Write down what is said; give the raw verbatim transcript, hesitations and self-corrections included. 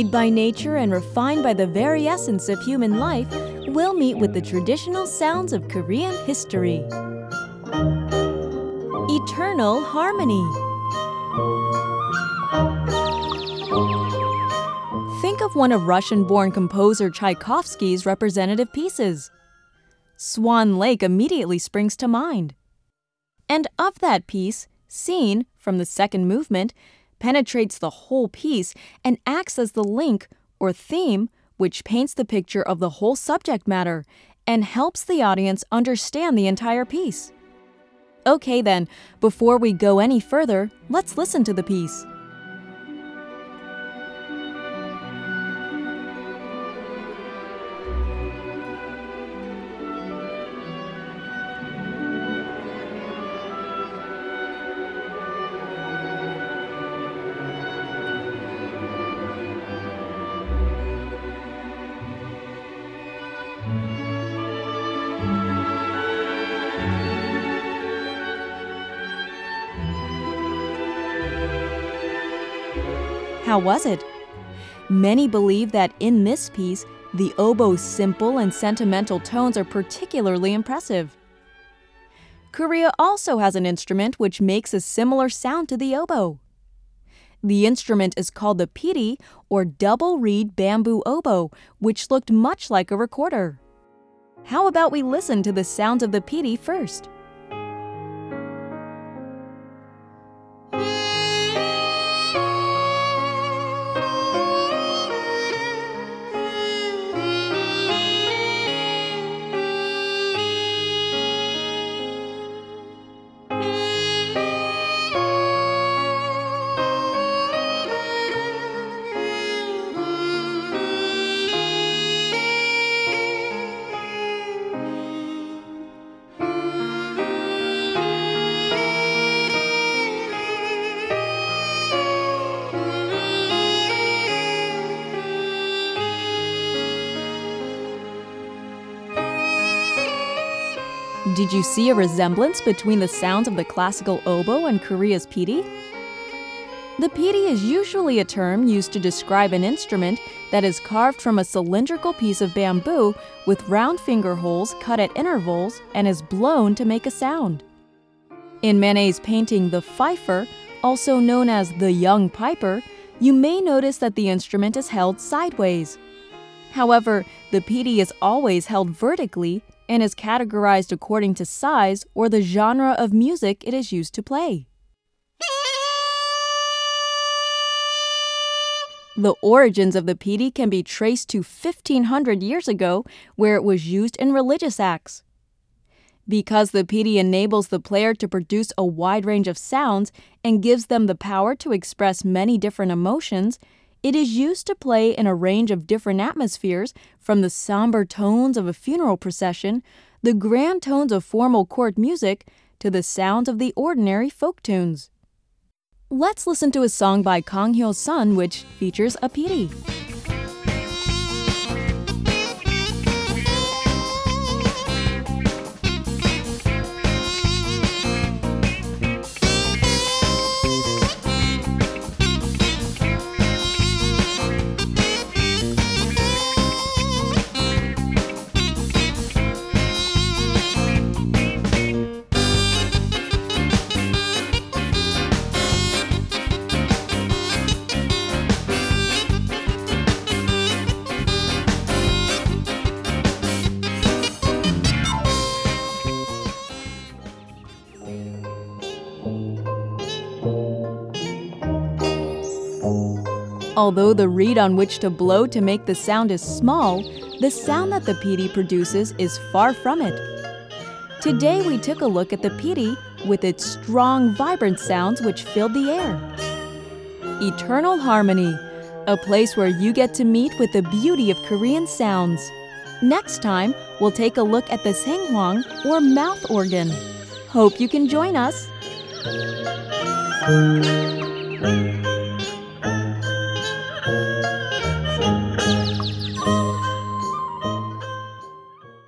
Made by nature and refined by the very essence of human life, we'll meet with the traditional sounds of Korean history. Eternal Harmony. Think of one of Russian-born composer Tchaikovsky's representative pieces. Swan Lake immediately springs to mind. And of that piece, Scene, from the second movement, penetrates the whole piece and acts as the link or theme which paints the picture of the whole subject matter and helps the audience understand the entire piece. Okay then, before we go any further, let's listen to the piece. How was it? Many believe that in this piece, the oboe's simple and sentimental tones are particularly impressive. Korea also has an instrument which makes a similar sound to the oboe. The instrument is called the piri, or double-reed bamboo oboe, which looked much like a recorder. How about we listen to the sounds of the piri first? Did you see a resemblance between the sounds of the classical oboe and Korea's piri? The piri is usually a term used to describe an instrument that is carved from a cylindrical piece of bamboo with round finger holes cut at intervals and is blown to make a sound. In Manet's painting The Fifer, also known as The Young Piper, you may notice that the instrument is held sideways. However, the piri is always held vertically and is categorized according to size or the genre of music it is used to play. The origins of the piri can be traced to fifteen hundred years ago, where it was used in religious acts. Because the piri enables the player to produce a wide range of sounds and gives them the power to express many different emotions, it is used to play in a range of different atmospheres, from the somber tones of a funeral procession, the grand tones of formal court music, to the sounds of the ordinary folk tunes. Let's listen to a song by Kang Hyo-sun which features a piri. Although the reed on which to blow to make the sound is small, the sound that the piri produces is far from it. Today we took a look at the piri with its strong, vibrant sounds which filled the air. Eternal Harmony, a place where you get to meet with the beauty of Korean sounds. Next time, we'll take a look at the saenghwang, or mouth organ. Hope you can join us!